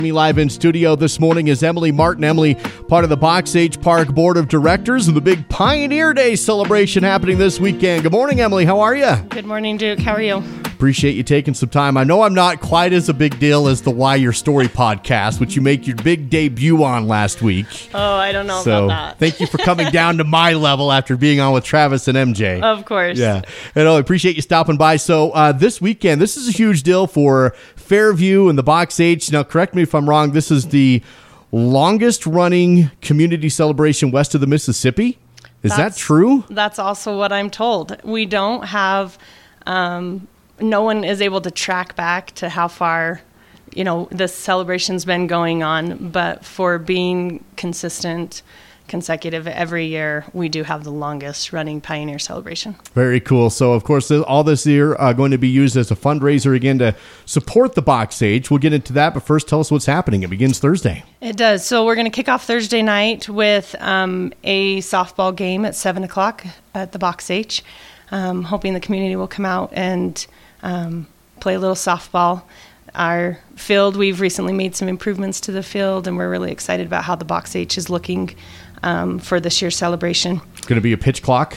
Me live in studio this morning is Emily Martin. Emily, part of the Box H Park Board of Directors and the big Pioneer Day celebration happening this weekend. Good morning, Emily. How are you? Good morning, Duke. How are you? Appreciate you taking some time. I know I'm not quite as a big deal as the Why Your Story podcast, which you make your big debut on last week. Oh, I don't know about that. Thank you for coming down to my level after being on with Travis and MJ. Of course. Yeah. And I appreciate you stopping by. So this weekend, this is a huge deal for Fairview and the Box H. Now, correct me if I'm wrong. This is the longest running community celebration west of the Mississippi. Is that true? That's also what I'm told. We don't have... no one is able to track back to how far, this celebration's been going on. But for being consecutive every year, we do have the longest running Pioneer celebration. Very cool. So, of course, all this year going to be used as a fundraiser again to support the Box H. We'll get into that, but first tell us what's happening. It begins Thursday. It does. So we're going to kick off Thursday night with a softball game at 7 o'clock at the Box H. Hoping the community will come out and play a little softball. Our field, we've recently made some improvements to the field, and we're really excited about how the Box H is looking for this year's celebration. Going to be a pitch clock?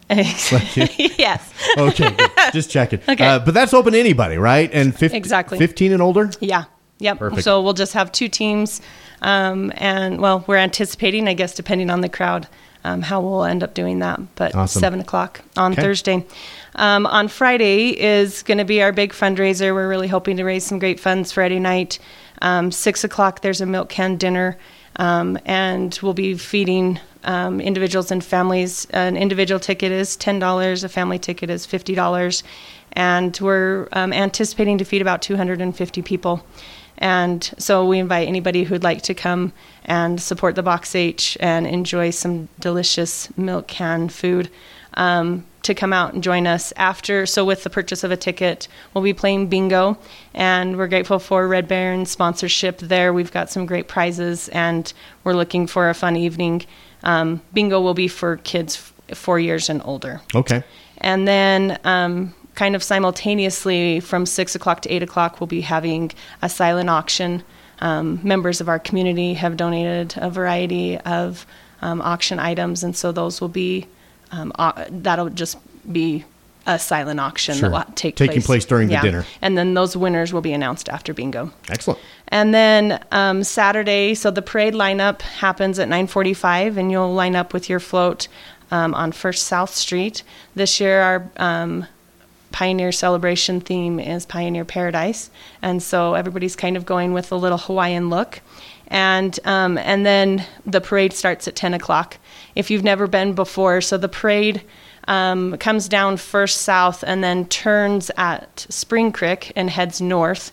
Yes. Okay, good. Just checking. Okay. But that's open to anybody, right? And exactly. 15 and older? Yeah. Yep. Perfect. So we'll just have two teams, and we're anticipating, I guess, depending on the crowd, how we'll end up doing that. But awesome. 7 o'clock on Thursday. On Friday is going to be our big fundraiser. We're really hoping to raise some great funds Friday night. 6 o'clock, there's a milk can dinner, and we'll be feeding individuals and families. An individual ticket is $10. A family ticket is $50. And we're anticipating to feed about 250 people. And so we invite anybody who'd like to come and support the Box H and enjoy some delicious milk can food to come out and join us after. So with the purchase of a ticket, we'll be playing bingo, and we're grateful for Red Baron sponsorship there. We've got some great prizes, and we're looking for a fun evening. Bingo will be for kids 4 years and older. Okay. And then kind of simultaneously from 6 o'clock to 8 o'clock, we'll be having a silent auction. Members of our community have donated a variety of auction items, and so those will be, that'll just be a silent auction that will taking place during the dinner. And then those winners will be announced after bingo. Excellent. And then Saturday, so the parade lineup happens at 9:45, and you'll line up with your float on First South Street. This year, our Pioneer celebration theme is Pioneer Paradise, and so everybody's kind of going with a little Hawaiian look. And then the parade starts at 10 o'clock. If you've never been before, so the parade comes down First South and then turns at Spring Creek and heads north,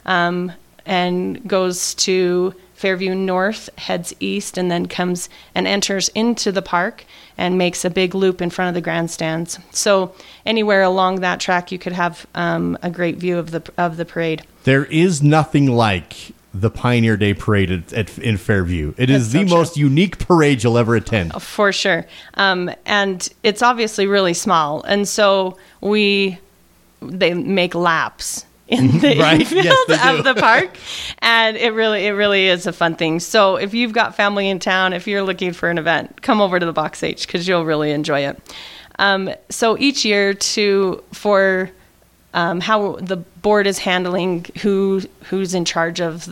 and goes to Fairview North, heads east, and then comes and enters into the park and makes a big loop in front of the grandstands. So anywhere along that track, you could have a great view of the parade. There is nothing like the Pioneer Day Parade in Fairview. It is the most unique parade you'll ever attend. For sure. And it's obviously really small. And so they make laps in the infield of the park, and it really is a fun thing. So if you've got family in town, if you're looking for an event, come over to the Box H because you'll really enjoy it. So each year for how the board is handling who's in charge of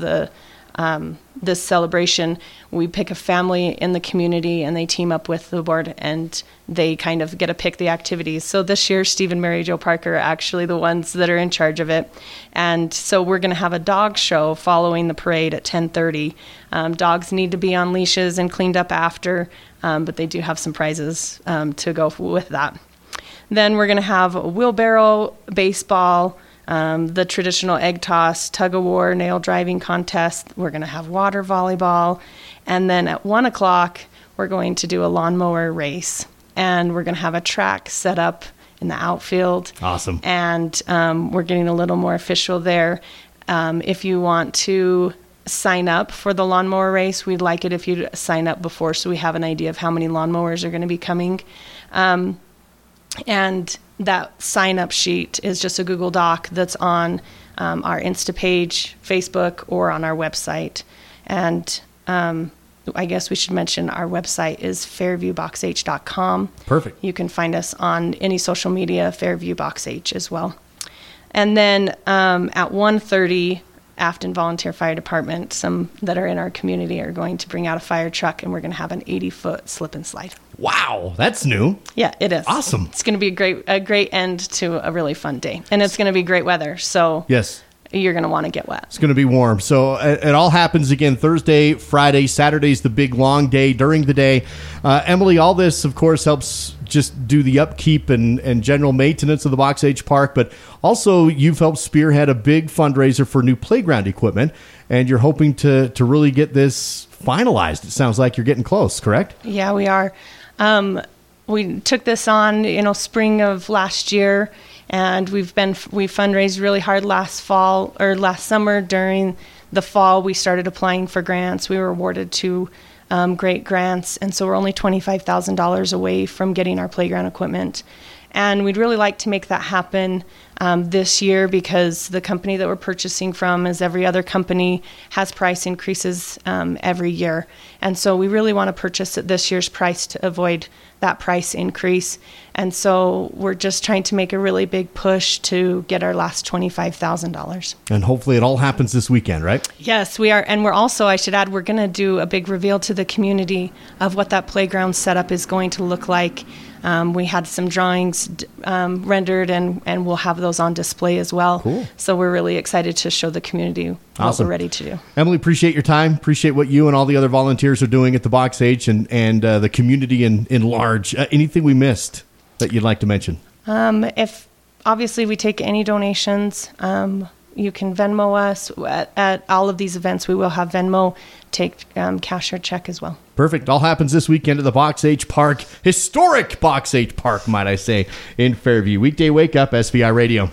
this celebration, we pick a family in the community and they team up with the board and they kind of get to pick the activities. So this year, Steve and Mary Jo Parker are actually the ones that are in charge of it. And so we're going to have a dog show following the parade at 10:30. Dogs need to be on leashes and cleaned up after, but they do have some prizes to go with that. Then we're going to have a wheelbarrow, baseball, the traditional egg toss, tug-of-war, nail driving contest. We're going to have water volleyball. And then at 1 o'clock, we're going to do a lawnmower race. And we're going to have a track set up in the outfield. Awesome. And we're getting a little more official there. If you want to sign up for the lawnmower race, we'd like it if you sign up before so we have an idea of how many lawnmowers are going to be coming. And that sign-up sheet is just a Google Doc that's on our Insta page, Facebook, or on our website. And I guess we should mention our website is fairviewboxh.com. Perfect. You can find us on any social media, Fairview Box H as well. And then at 1:30, Afton Volunteer Fire Department, some that are in our community, are going to bring out a fire truck, and we're going to have an 80-foot slip and slide. Wow, that's new. Yeah, it is. Awesome. It's going to be a great end to a really fun day, and it's going to be great weather. So yes, you're going to want to get wet. It's going to be warm. So it all happens again Thursday, Friday, Saturday's the big long day during the day. Emily, all this, of course, helps just do the upkeep and general maintenance of the Box H Park, but also you've helped spearhead a big fundraiser for new playground equipment, and you're hoping to really get this finalized. It sounds like you're getting close, correct? Yeah, we are. We took this on, spring of last year, and we fundraised really hard last summer. During the fall, we started applying for grants. We were awarded 2 great grants, and so we're only $25,000 away from getting our playground equipment. And we'd really like to make that happen this year, because the company that we're purchasing from, as every other company, has price increases every year. And so we really want to purchase at this year's price to avoid that price increase. And so we're just trying to make a really big push to get our last $25,000. And hopefully it all happens this weekend, right? Yes, we are. And we're also, I should add, we're going to do a big reveal to the community of what that playground setup is going to look like. We had some drawings rendered, and we'll have those on display as well. Cool. So we're really excited to show the community what we're ready to do. Emily, appreciate your time. Appreciate what you and all the other volunteers are doing at the Box H and the community in large. Anything we missed that you'd like to mention? If obviously we take any donations, you can Venmo us. At all of these events, we will have Venmo, take cash or check as well. Perfect. All happens this weekend at the Box H Park. Historic Box H Park, might I say, in Fairview. Weekday Wake Up, SVI Radio.